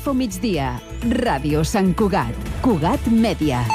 Info Migdia. Ràdio Sant Cugat. Cugat Mèdia.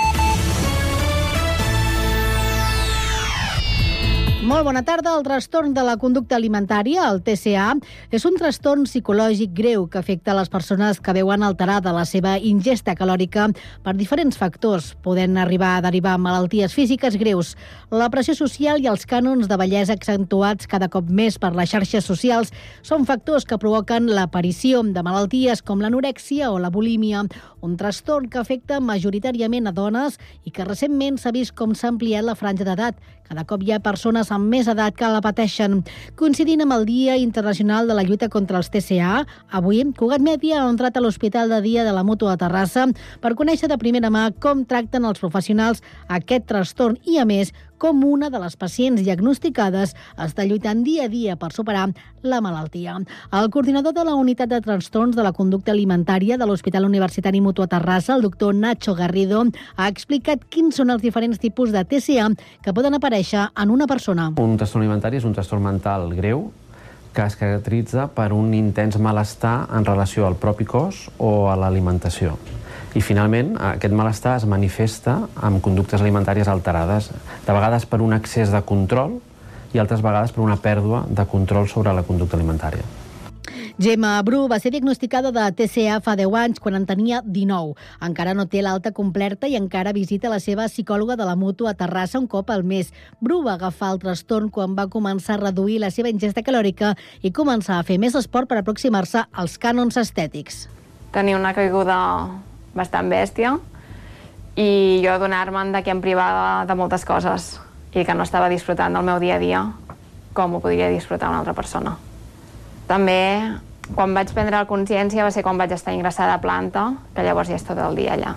Molt bona tarda. El trastorn de la conducta alimentària, el TCA, és un trastorn psicològic greu que afecta les persones que veuen alterada la seva ingesta calòrica per diferents factors, podent arribar a derivar malalties físiques greus. La pressió social i els cànons de bellesa accentuats cada cop més per les xarxes socials són factors que provoquen l'aparició de malalties com l'anorèxia o la bulímia, un trastorn que afecta majoritàriament a dones i que recentment s'ha vist com s'ha ampliat la franja d'edat. Cada cop hi ha persones amb més edat que la pateixen. Coincidint amb el Dia Internacional de la Lluita contra els TCA, avui Cugat Mèdia ha entrat a l'Hospital de Dia de la Mútua de Terrassa per conèixer de primera mà com tracten els professionals aquest trastorn i, a més, com una de les pacients diagnosticades està lluitant dia a dia per superar la malaltia. El coordinador de la Unitat de Trastorns de la Conducta Alimentària de l'Hospital Universitari Mútua Terrassa, el doctor Nacho Garrido, ha explicat quins són els diferents tipus de TCA que poden aparèixer en una persona. Un trastorn alimentari és un trastorn mental greu que es caracteritza per un intens malestar en relació al propi cos o a l'alimentació. I, finalment, aquest malestar es manifesta amb conductes alimentàries alterades, de vegades per un excés de control i altres vegades per una pèrdua de control sobre la conducta alimentària. Gemma Bru va ser diagnosticada de TCA fa 10 anys, quan en tenia 19. Encara no té l'alta completa i encara visita la seva psicòloga de la Mútua a Terrassa un cop al mes. Bru va agafar el trastorn quan va començar a reduir la seva ingesta calòrica i començar a fer més esport per aproximar-se als cànons estètics. Tenia una caiguda bastant bèstia i jo adonar-me'n que em privava de moltes coses i que no estava disfrutant del meu dia a dia com ho podria disfrutar una altra persona. També, quan vaig prendre la consciència, va ser quan vaig estar ingressada a planta, que llavors ja és tot el dia allà.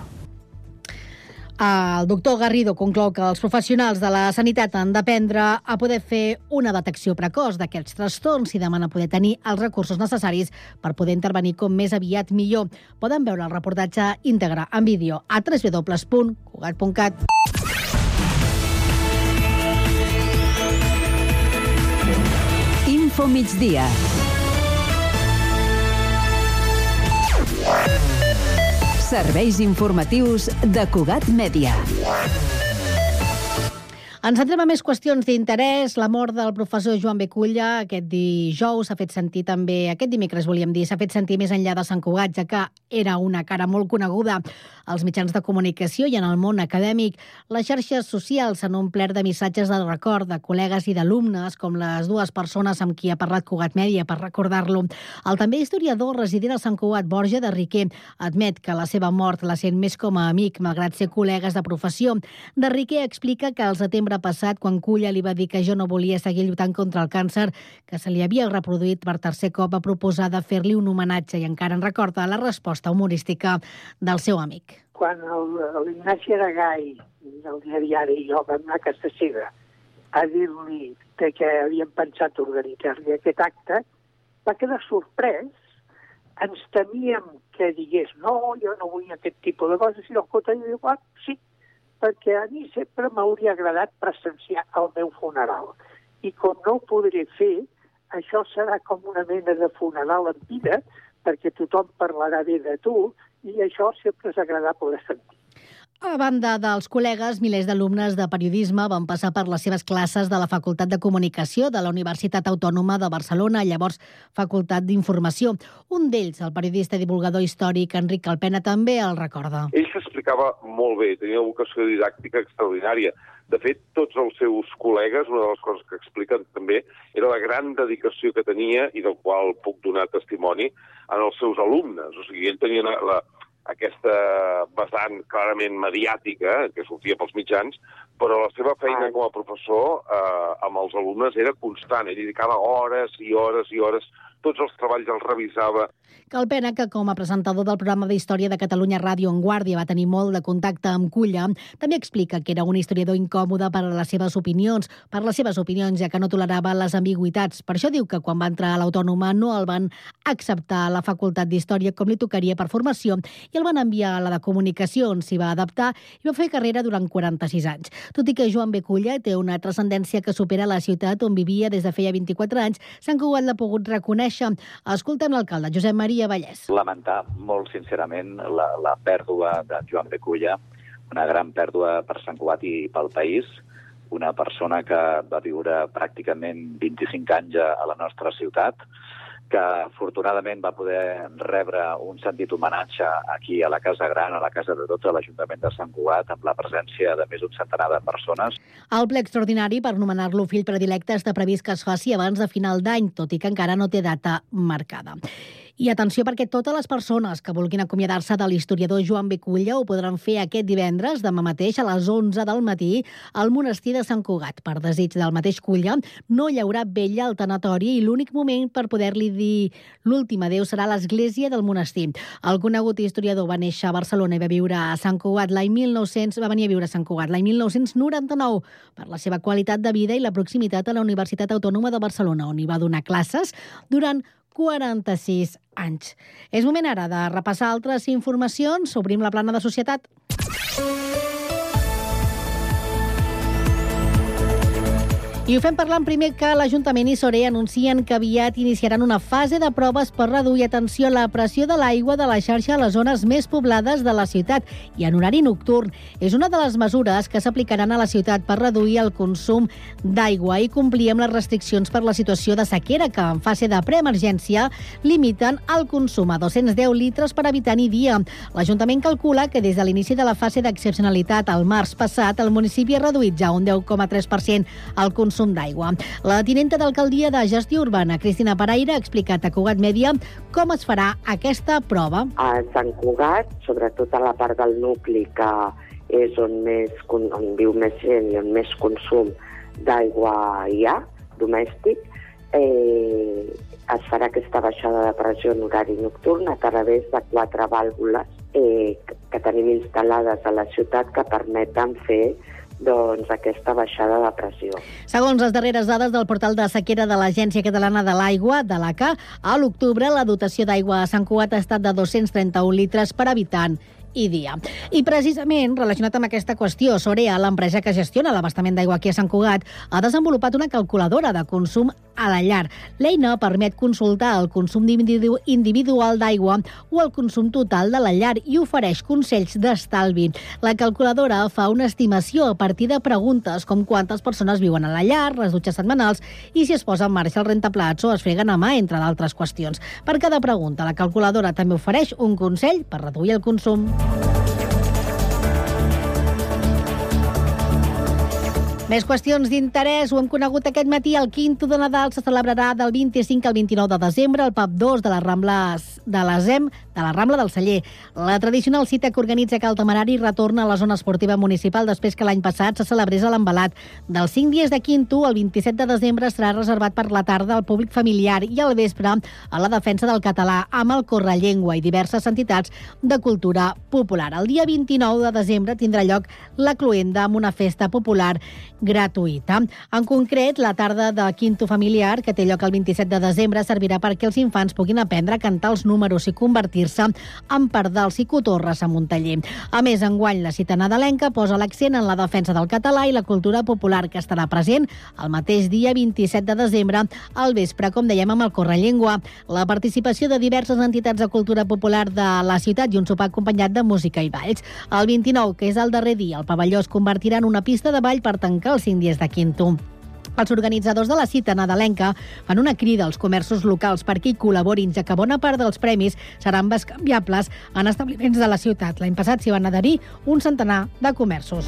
El doctor Garrido conclou que els professionals de la sanitat han d'aprendre a poder fer una detecció precoç d'aquests trastorns i demana poder tenir els recursos necessaris per poder intervenir com més aviat millor. Poden veure el reportatge íntegre en vídeo a www.cugat.cat. Info Migdia. Serveis informatius de Cugat Mèdia. Ens centrem en més qüestions d'interès. La mort del professor Joan Beculla aquest dijous s'ha fet sentir també, aquest dimecres volíem dir, s'ha fet sentir més enllà de Sant Cugat, ja que era una cara molt coneguda als mitjans de comunicació i en el món acadèmic. Les xarxes socials s'han omplert de missatges de record de col·legues i d'alumnes, com les dues persones amb qui ha parlat Cugat Mèdia per recordar-lo. El també historiador resident a Sant Cugat, Borja de Riquer, admet que la seva mort la sent més com a amic, malgrat ser col·legues de professió. De Riquer explica que al setembre passat, quan Culla li va dir que jo no volia seguir lluitant contra el càncer, que se li havia reproduït per tercer cop, va proposar de fer-li un homenatge i encara en recorda la resposta humorística del seu amic. Quan l'Ignasi Aragai del diari i jo vam anar a casa seva a dir-li que havíem pensat organitzar-li aquest acte, va quedar sorprès. Ens temíem que digués no, jo no vull aquest tipus de coses, i el Cota diu, sí, perquè a mi sempre m'hauria agradat presenciar el meu funeral. I com no ho podré fer, això serà com una mena de funeral en vida, perquè tothom parlarà bé de tu, i això sempre és agradable de sentir. A banda dels col·legues, milers d'alumnes de periodisme van passar per les seves classes de la Facultat de Comunicació de la Universitat Autònoma de Barcelona, llavors Facultat d'Informació. Un d'ells, el periodista i divulgador històric Enric Calpena, també el recorda. Ell s'explicava molt bé, tenia una vocació didàctica extraordinària. De fet, tots els seus col·legues, una de les coses que expliquen també, era la gran dedicació que tenia i del qual puc donar testimoni en els seus alumnes. O sigui, ell tenia aquesta vessant clarament mediàtica, que sortia pels mitjans, però la seva feina com a professor amb els alumnes era constant. Ell dedicava hores i hores i hores, tots els treballs els revisava. Calpena, que com a presentador del programa d'Història de Catalunya Ràdio en Guàrdia va tenir molt de contacte amb Culla, també explica que era un historiador incòmode per les seves opinions, ja que no tolerava les ambigüitats. Per això diu que quan va entrar a l'Autònoma no el van acceptar a la Facultat d'Història com li tocaria per formació i el van enviar a la de Comunicació, on s'hi va adaptar i va fer carrera durant 46 anys. Tot i que Joan Beculla té una transcendència que supera la ciutat on vivia des de feia 24 anys, Sant Cugat l'ha pogut reconèixer baixa. Escoltem l'alcalde, Josep Maria Vallès. Lamentar molt sincerament la pèrdua de Joan B. Culla, una gran pèrdua per Sant Cugat i pel país, una persona que va viure pràcticament 25 anys a la nostra ciutat, que afortunadament va poder rebre un sentit homenatge aquí a la Casa Gran, a la Casa de Tots, a l'Ajuntament de Sant Cugat, amb la presència de més d'un centenar de persones. El ple extraordinari, per nomenar-lo fill predilecte, està previst que es faci abans de final d'any, tot i que encara no té data marcada. I atenció, perquè totes les persones que vulguin acomiadar-se de l'historiador Joan B. Culla ho podran fer aquest divendres, demà mateix, a les 11 del matí, al monestir de Sant Cugat. Per desig del mateix Culla, no hi haurà vetlla al tanatori i l'únic moment per poder-li dir l'últim adéu serà a l'església del monestir. El conegut historiador va néixer a Barcelona i va viure a Sant Cugat va venir a viure a Sant Cugat l'any 1999 per la seva qualitat de vida i la proximitat a la Universitat Autònoma de Barcelona, on hi va donar classes durant 46 anys. És moment ara de repassar altres informacions. Obrim la plana de societat. I ho fem parlant primer que l'Ajuntament i Sorer anuncien que aviat iniciaran una fase de proves per reduir, atenció, la pressió de l'aigua de la xarxa a les zones més poblades de la ciutat i en horari nocturn. És una de les mesures que s'aplicaran a la ciutat per reduir el consum d'aigua i complir amb les restriccions per la situació de sequera que, en fase de preemergència, limiten el consum a 210 litres per habitant i dia. L'Ajuntament calcula que des de l'inici de la fase d'excepcionalitat al març passat, el municipi ha reduït ja un 10,3% el consum d'aigua. La tinenta d'alcaldia de Gestió Urbana, Cristina Paraire, ha explicat a Cugat Mèdia com es farà aquesta prova. A Sant Cugat, sobretot a la part del nucli, que és on viu més gent i on més consum d'aigua hi ha, domèstic, es farà aquesta baixada de pressió en horari nocturn a través de 4 vàlvules que tenim instal·lades a la ciutat que permeten fer aquesta baixada de pressió. Segons les darreres dades del portal de sequera de l'Agència Catalana de l'Aigua, de l'ACA, a l'octubre la dotació d'aigua a Sant Cugat ha estat de 231 litres per habitant i dia. I precisament, relacionat amb aquesta qüestió, Sorea, l'empresa que gestiona l'abastament d'aigua aquí a Sant Cugat, ha desenvolupat una calculadora de consum a la llar. L'eina permet consultar el consum individual d'aigua o el consum total de la llar i ofereix consells d'estalvi. La calculadora fa una estimació a partir de preguntes com quantes persones viuen a la llar, les dutxes setmanals i si es posa en marxa el rentaplats o es freguen a mà, entre d'altres qüestions. Per cada pregunta, la calculadora també ofereix un consell per reduir el consum. Més qüestions d'interès. Ho hem conegut aquest matí. El Quinto de Nadal se celebrarà del 25 al 29 de desembre al pub 2 de la Rambla del Celler. La tradicional cita que organitza Cal Temerari retorna a la zona esportiva municipal després que l'any passat se celebrés a l'Envelat. Dels 5 dies de Quinto, el 27 de desembre serà reservat per la tarda al públic familiar i al vespre a la defensa del català amb el Correllengua i diverses entitats de cultura popular. El dia 29 de desembre tindrà lloc la cloenda amb una festa popular gratuïta. En concret, la tarda de Quinto familiar, que té lloc el 27 de desembre, servirà perquè els infants puguin aprendre a cantar els números i convertir-se en pardals i cotorres a Montaller. A més, enguany, la cita nadalenca posa l'accent en la defensa del català i la cultura popular, que estarà present el mateix dia 27 de desembre al vespre, com dèiem, amb el Correllengua. La participació de diverses entitats de cultura popular de la ciutat i un sopar acompanyat de música i balls. El 29, que és el darrer dia, el pavelló es convertirà en una pista de ball per tancar els 5 dies de Quinto. Els organitzadors de la cita nadalenca fan una crida als comerços locals perquè hi col·laborin, ja que bona part dels premis seran bescanviables en establiments de la ciutat. L'any passat s'hi van adherir un centenar de comerços.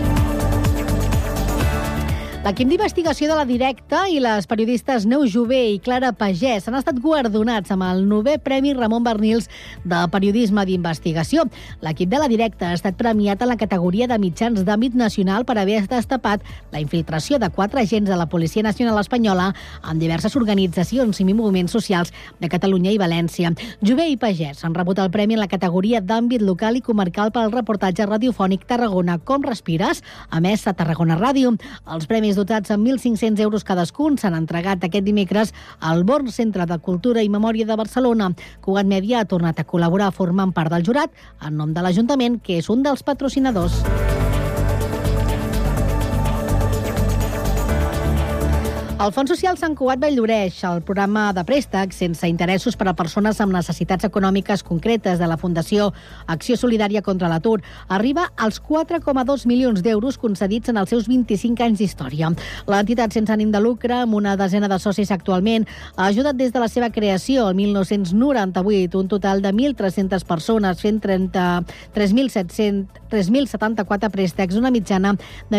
L'equip d'investigació de La Directa i les periodistes Neus Jové i Clara Pagès han estat guardonats amb el 9è Premi Ramon Barnils de Periodisme d'Investigació. L'equip de La Directa ha estat premiat en la categoria de mitjans d'àmbit nacional per haver destapat la infiltració de 4 agents de la Policia Nacional Espanyola en diverses organitzacions i moviments socials de Catalunya i València. Jové i Pagès han rebut el premi en la categoria d'àmbit local i comarcal per al reportatge radiofònic Tarragona Com respires, emès a Tarragona Ràdio. Els premis dotats amb 1.500 euros cadascun s'han entregat aquest dimecres al Born Centre de Cultura i Memòria de Barcelona. Cugat Mèdia ha tornat a col·laborar formant part del jurat en nom de l'Ajuntament, que és un dels patrocinadors. El Fons Social Sant Cugat Valldoreix, el programa de préstecs sense interessos per a persones amb necessitats econòmiques concretes de la Fundació Acció Solidària contra l'Atur, arriba als 4,2 milions d'euros concedits en els seus 25 anys d'història. L'entitat sense ànim de lucre, amb una desena de socis actualment, ha ajudat des de la seva creació el 1998 un total de 1.300 persones fent 3.074 préstecs, una mitjana de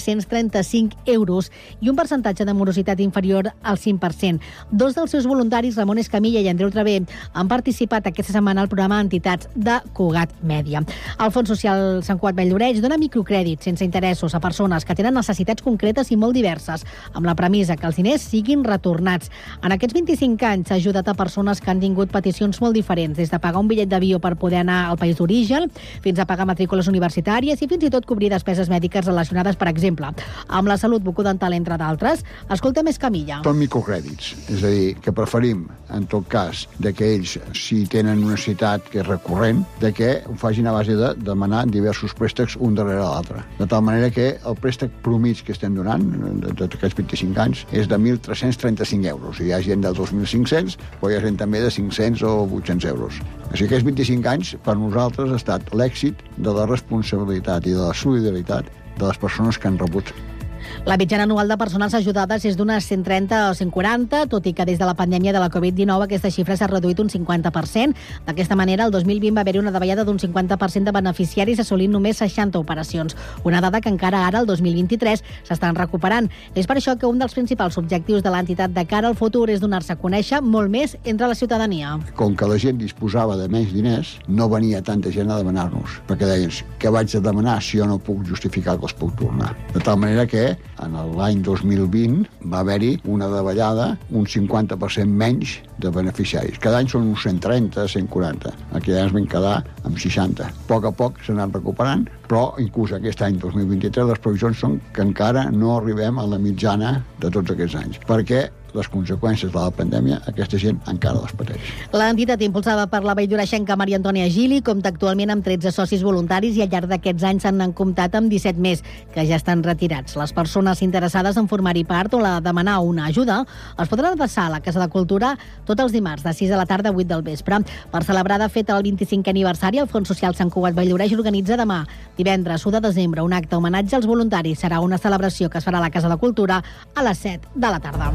1.335 euros i un percentatge de morositat inferior al 5%. Dos dels seus voluntaris, Ramon Escamilla i Andreu Travé, han participat aquesta setmana al programa Entitats de Cugat Mèdia. El Fons Social Sant Cugat Valldoreix dona microcrèdits sense interessos a persones que tenen necessitats concretes i molt diverses, amb la premissa que els diners siguin retornats. En aquests 25 anys s'ha ajudat a persones que han tingut peticions molt diferents, des de pagar un bitllet d'avió per poder anar al país d'origen, fins a pagar matrícules universitàries i fins i tot cobrir despeses mèdiques relacionades, per exemple, amb la salut bucodental, entre d'altres. Escoltem Escamilla. Són microcrèdits, és a dir, que preferim, en tot cas, de que ells, si tenen una necessitat que és recurrent, de que ho facin a base de demanar diversos préstecs un darrere l'altre. De tal manera que el préstec promig que estem donant, d'aquests 25 anys, és de 1.335 euros. Hi ha gent de 2.500, però hi ha gent també de 500 o 800 euros. Així que aquests 25 anys, per nosaltres, ha estat l'èxit de la responsabilitat i de la solidaritat de les persones que han rebut. La mitjana anual de persones ajudades és d'unes 130 o 140, tot i que des de la pandèmia de la Covid-19 aquesta xifra s'ha reduït un 50%. D'aquesta manera, el 2020 va haver-hi una davallada d'un 50% de beneficiaris, assolint només 60 operacions. Una dada que encara ara, el 2023, s'estan recuperant. És per això que un dels principals objectius de l'entitat de cara al futur és donar-se a conèixer molt més entre la ciutadania. Com que la gent disposava de menys diners, no venia tanta gent a demanar-nos, perquè deien, què vaig a demanar si jo no puc justificar que els puc tornar? De tal manera que en l'any 2020 va haver-hi una davallada, un 50% menys de beneficiaris. Cada any són uns 130, 140. Aquí ja ens vam quedar amb 60. A poc s'han anat recuperant, però inclús aquest any 2023 les previsions són que encara no arribem a la mitjana de tots aquests anys, perquè les conseqüències de la pandèmia, aquesta gent encara les pateix. L'entitat impulsada per la valldoreixenca Maria Antònia Gili compta actualment amb 13 socis voluntaris i al llarg d'aquests anys s'han comptat amb 17 més, que ja estan retirats. Les persones interessades en formar-hi part o la demanar una ajuda es podran adreçar a la Casa de Cultura tots els dimarts, de 6 de la tarda a 8 del vespre. Per celebrar de fet el 25è aniversari, el Fons Social Sant Cugat Valldoreix organitza demà, divendres 1 de desembre, un acte homenatge als voluntaris. Serà una celebració que es farà a la Casa de Cultura a les 7 de la tarda.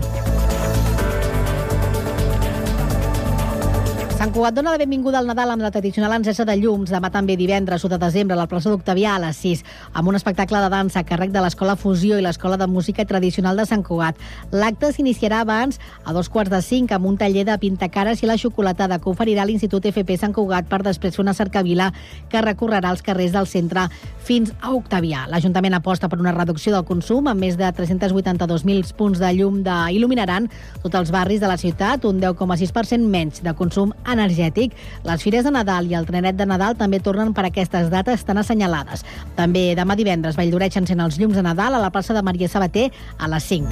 Sant Cugat dona la benvinguda al Nadal amb la tradicional encesa de llums. Demà també divendres 1 de desembre a la plaça d'Octavià a les 6, amb un espectacle de dansa a càrrec de l'Escola Fusió i l'Escola de Música Tradicional de Sant Cugat. L'acte s'iniciarà abans a 2:45 amb un taller de pintacares i la xocolatada que oferirà l'Institut FP Sant Cugat per després fer una cercavila que recorrerà els carrers del centre fins a Octavià. L'Ajuntament aposta per una reducció del consum amb més de 382.000 punts de llum il·luminaran tots els barris de la ciutat, un 10,6% menys de consum energètic. Les fires de Nadal i el trenet de Nadal també tornen per aquestes dates tan assenyalades. També demà divendres Valldoreix encén els llums de Nadal a la plaça de Maria Sabater a les 5.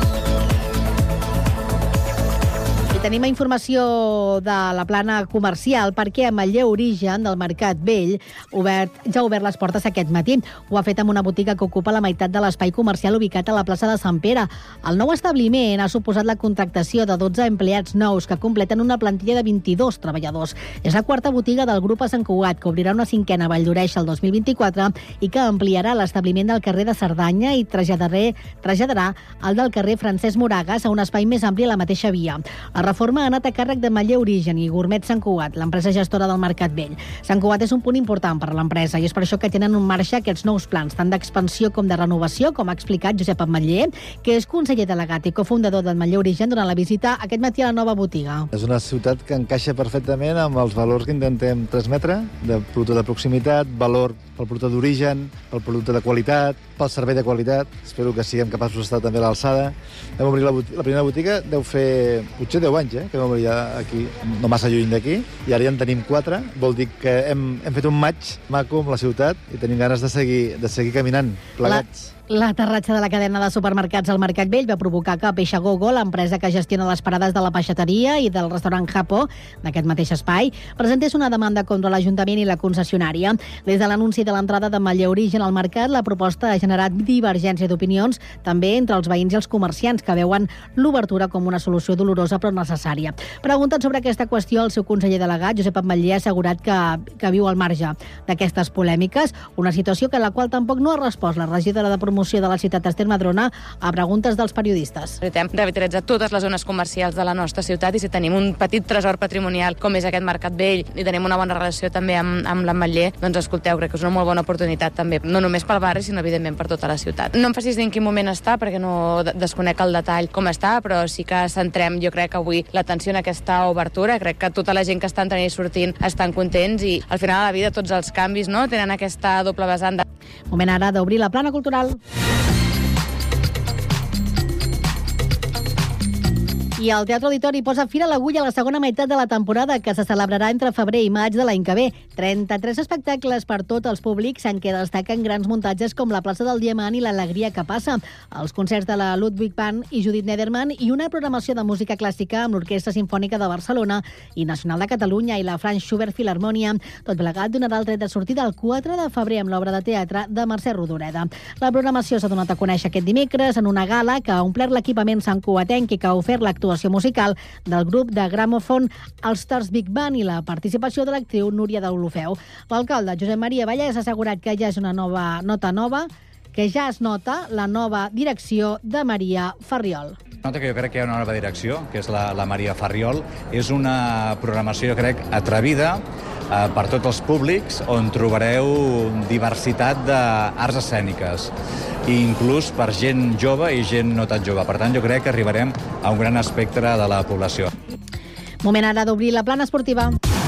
Tenim informació de la plana comercial perquè a Manlleu Origen del Mercat Vell ja ha obert les portes aquest matí. Ho ha fet amb una botiga que ocupa la meitat de l'espai comercial ubicat a la plaça de Sant Pere. El nou establiment ha suposat la contractació de 12 empleats nous que completen una plantilla de 22 treballadors. És la quarta botiga del grup a Sant Cugat, que obrirà una cinquena a Valldoreix el 2024 i que ampliarà l'establiment del carrer de Cerdanya i traslladarà el del carrer Francesc Moragas a un espai més ampli a la mateixa via. La reforma ha anat a càrrec de Manlleu Origen i Gourmet Sant Cugat, l'empresa gestora del Mercat Vell. Sant Cugat és un punt important per a l'empresa i és per això que tenen en marxa aquests nous plans, tant d'expansió com de renovació, com ha explicat Josep Ametller, que és conseller delegat i cofundador del Manlleu Origen durant la visita aquest matí a la nova botiga. És una ciutat que encaixa perfectament amb els valors que intentem transmetre, de producte de proximitat, valor pel producte d'origen, pel producte de qualitat, pel servei de qualitat. Espero que siguem capaços d'estar també a l'alçada. Vam obrir la primera botiga, deu fer potser 10 anys, que vam obrir aquí, no massa lluny d'aquí, i ara ja en tenim 4. Vol dir que hem fet un maig maco amb la ciutat i tenim ganes de seguir caminant plegats. L'aterratge de la cadena de supermercats al Mercat Vell va provocar que Peixagogo, l'empresa que gestiona les parades de la peixateria i del restaurant Japó d'aquest mateix espai, presentés una demanda contra l'Ajuntament i la concessionària. Des de l'anunci de l'entrada de Matller Origen al mercat, la proposta ha generat divergència d'opinions també entre els veïns i els comerciants, que veuen l'obertura com una solució dolorosa però necessària. Preguntat sobre aquesta qüestió, el seu conseller delegat, Josep Ametller, ha assegurat que viu al marge d'aquestes polèmiques, una situació que la qual tampoc no ha respost la regidora de promoció de la ciutat, Esther Madrona, a preguntes dels periodistes. Hem revitalitzat totes les zones comercials de la nostra ciutat i si tenim un petit tresor patrimonial com és aquest Mercat Vell i tenim una bona relació també amb l'Ametller, doncs escolteu, crec que és una molt bona oportunitat també, no només pel barri, sinó evidentment per tota la ciutat. No em facis dir en quin moment està, perquè no desconec el detall com està, però sí que centrem, jo crec, avui l'atenció en aquesta obertura. Crec que tota la gent que està entrant i sortint estan contents i al final de la vida tots els canvis tenen aquesta doble vessant. Moment ara d'obrir la plana cultural. I el Teatre Auditori posa fil a l'agulla a la segona meitat de la temporada, que se celebrarà entre febrer i maig de l'any que ve. 33 espectacles per tots els públics, en què destaquen grans muntatges com La plaça del Diamant i L'alegria que passa, els concerts de la Ludwig Band i Judith Nederman i una programació de música clàssica amb l'Orquestra Simfònica de Barcelona i Nacional de Catalunya i la Franz Schubert Filharmonia. Tot plegat donarà el tret de sortida el 4 de febrer amb l'obra de teatre de Mercè Rodoreda. La programació s'ha donat a conèixer aquest dimecres en una gala que ha omplert l'equipament santcugatenc i que ha ofert l'actuació musical del grup de gramòfon All Stars Big Band i la participació de l'actriu Núria d'Olofeu. L'alcalde Josep Maria Vallès ha assegurat que ja és una que ja es nota la nova direcció de Maria Farriol. Nota que jo crec que hi ha una nova direcció, que és la Maria Farriol. És una programació, jo crec, atrevida per tots els públics, on trobareu diversitat d'arts escèniques, i inclús per gent jove i gent no tan jove. Per tant, jo crec que arribarem a un gran espectre de la població. Moment ara d'obrir la plana esportiva.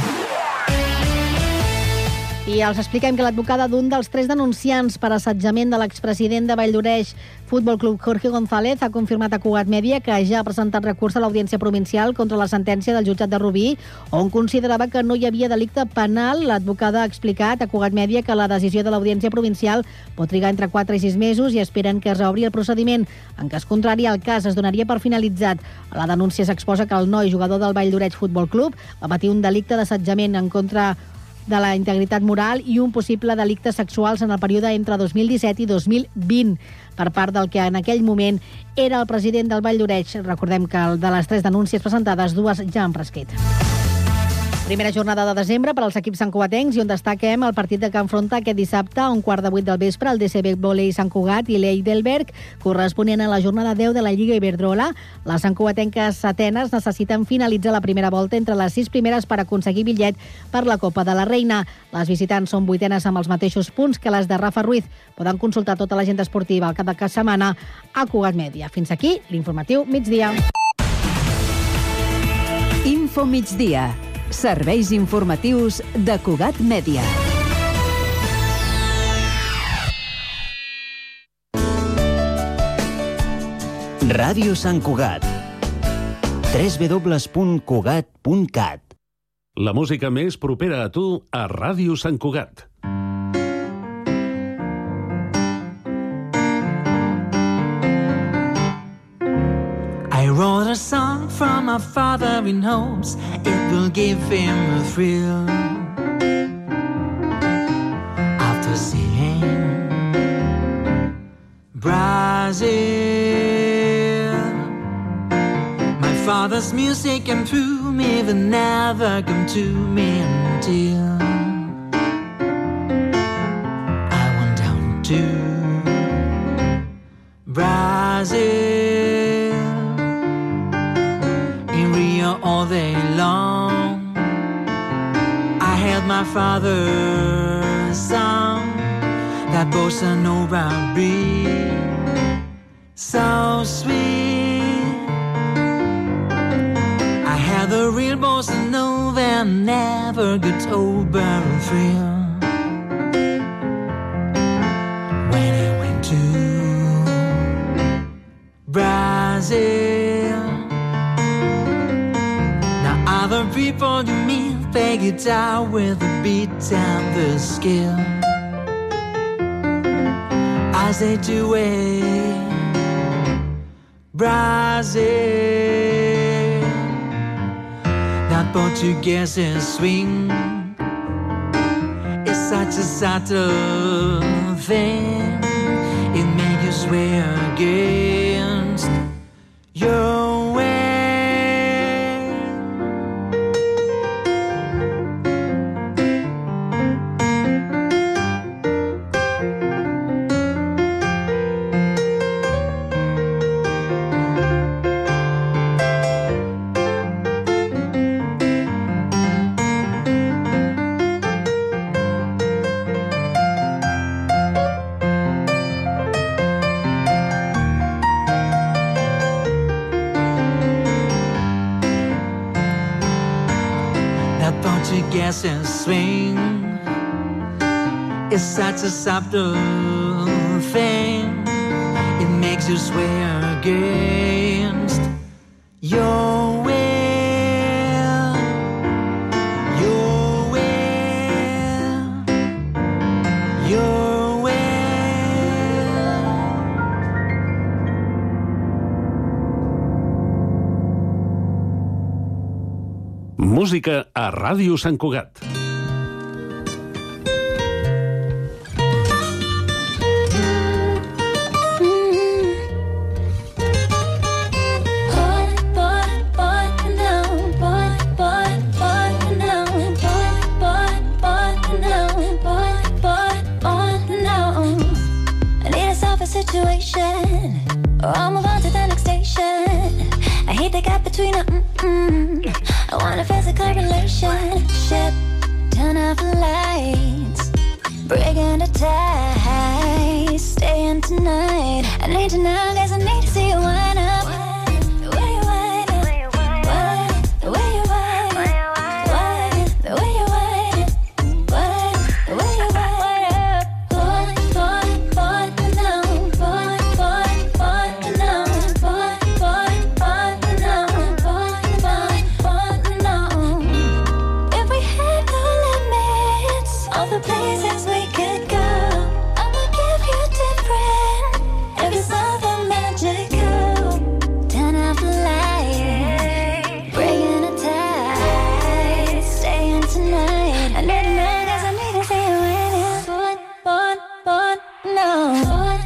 I els expliquem que l'advocada d'un dels 3 denunciants per assetjament de l'expresident de Valldoreix Futbol Club, Jorge González, ha confirmat a Cugat Mèdia que ja ha presentat recurs a l'Audiència Provincial contra la sentència del jutjat de Rubí, on considerava que no hi havia delicte penal. L'advocada ha explicat a Cugat Mèdia que la decisió de l'Audiència Provincial pot trigar entre 4 i 6 mesos i esperen que es reobri el procediment. En cas contrari, el cas es donaria per finalitzat. A la denúncia s'exposa que el noi, jugador del Valldoreix Futbol Club, va patir un delicte d'assetjament en contra de la integritat moral i un possible delicte sexuals en el període entre 2017 i 2020 per part del que en aquell moment era el president del Valldoreix. Recordem que de les 3 denúncies presentades, 2 ja han prescrit. Primera jornada de desembre per als equips santcugatencs i on destaquem el partit que enfronta aquest dissabte a 7:15 del vespre el DCB Volei Sant Cugat i l'Eidelberg, corresponent a la jornada 10 de la Lliga Iberdrola. Les santcugatenques atenes necessiten finalitzar la primera volta entre les 6 primeres per aconseguir bitllet per la Copa de la Reina. Les visitants són 8enes amb els mateixos punts que les de Rafa Ruiz. Poden consultar tota l'agenda esportiva al cap de setmana a Cugat Mèdia. Fins aquí l'informatiu migdia. Info migdia. Serveis informatius de Cugat Mèdia. Ràdio Sant Cugat. www.cugat.cat. La música més propera a tu a Ràdio Sant Cugat. I wrote a song from my father in hopes it will give him a thrill. After seeing Brazil, my father's music came through me, but never come to me until I went down to Brazil. All day long I held my father's song, that bossa nova beat, so sweet. I had the real bossa nova and never got over a thrill. When I went to Brazil, other people you meet play guitar with the beat and the skill. as they do in Brazil. That Portuguese swing is such a subtle thing. It makes you swear against your way. Portuguese swing is such a subtle thing. It makes you swear against your will. Your will. Your will. Música a Ràdio Sant Cugat. Situation, I'll move on to the next station. I hate the gap between I want a physical relationship. Turn off the lights, breaking the ties, staying tonight. I need to know, guess I need to see you wind up. Where you wind up? Where you wind up? Where you wind up? Where you wind up? Where you wind up? All the places we could go, I'ma give you different. Every something magical. Turn off the light, breaking the tie, staying tonight. I need to know, guess I need to see you in it. No.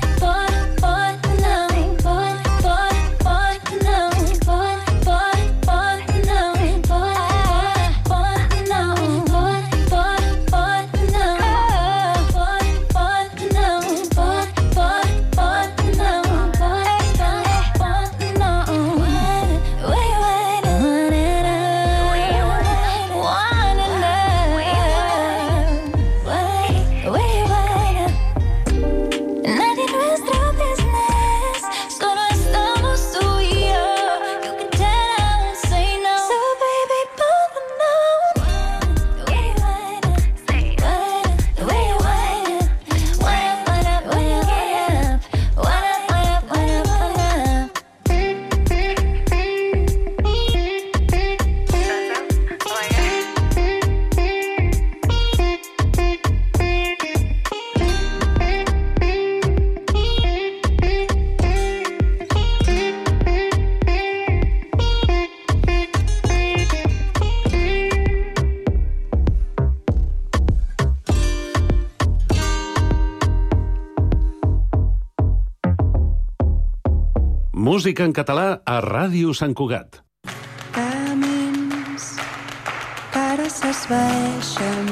Música en català a Ràdio Sant Cugat. Camins que ara s'esvaeixen,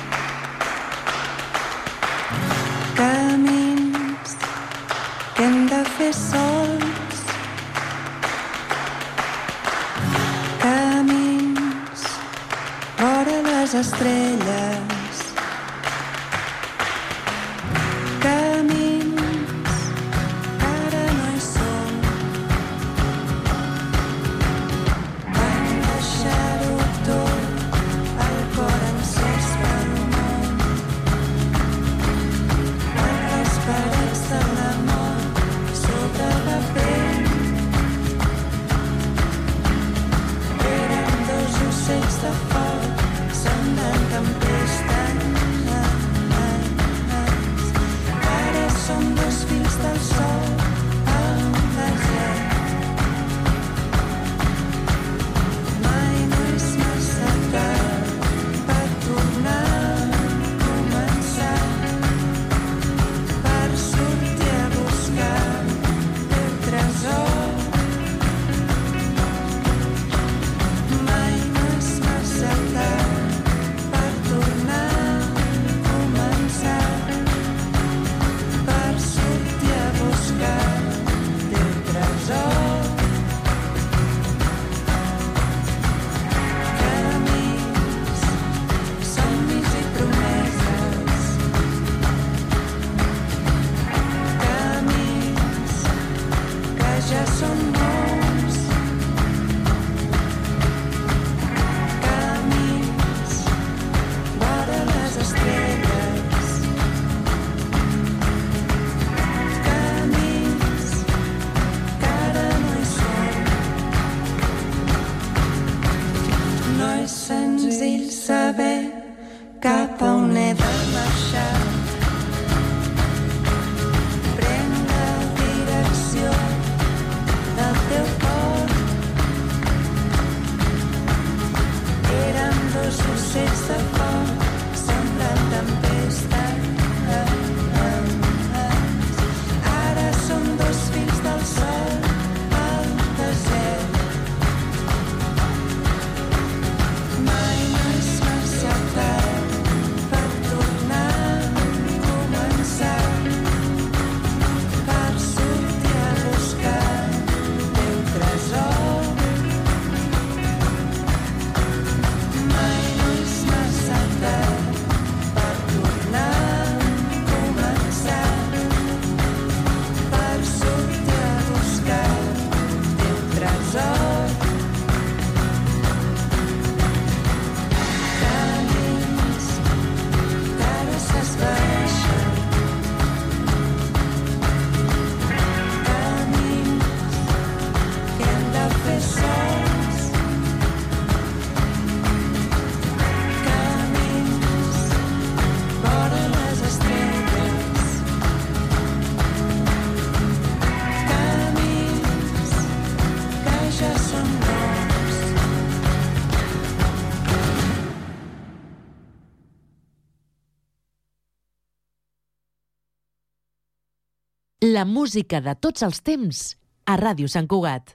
camins que hem de fer sols, camins vora les estrelles, camins que ara no hi són. De foc, semblant tempesta. Ara som dos cap a on he de marxar. Prenc la direcció del teu cor. Eren dos ocells de foc sembrant tempesta. Ara som dos fills del sol al desert. Mai no és massa tard per tornar a començar, per sortir a buscar el teu tresor. Mai no és massa tard per tornar a començar, per sortir a buscar el teu tresor. Camins que ara s'esvaeixen, camins que hem de fer sols, camins vora les estrelles, camins que ja són nous. La música de tots els temps a Ràdio Sant Cugat.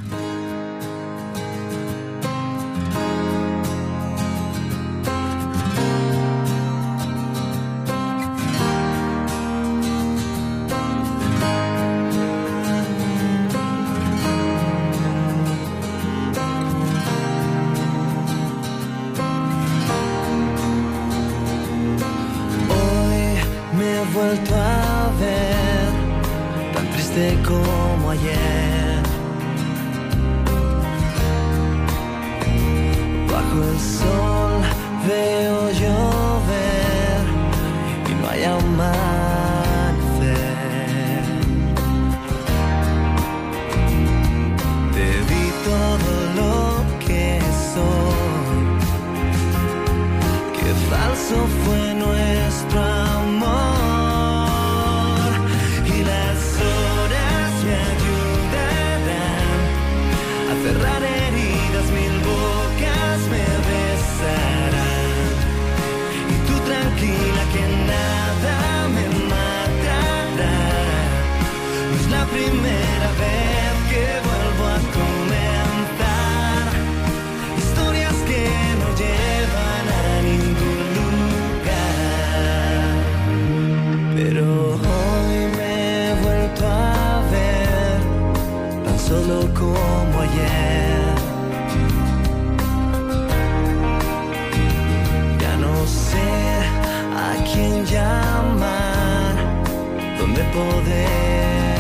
Hoy me he vuelto a ver tan triste como ayer. Bajo el sol veo llover y no hay amanecer. Te di todo lo que soy. Qué falso fue nuestro amor. Y las horas me ayudarán a cerrar heridas, mil bocas me besarán. Y tú tranquila que nada me matará. No es la primera vez que vuelvo a comenzar historias que no llevan a ningún lugar. Pero hoy me he vuelto a ver tan solo como ayer. Ya no sé a quién llamar, dónde poder